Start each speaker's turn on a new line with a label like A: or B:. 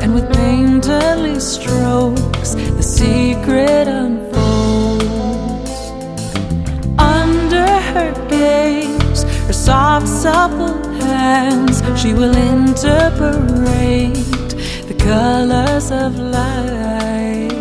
A: and with painterly strokes the secret unfolds. Under her gaze, her soft supple hands, she will interpret the colors of light.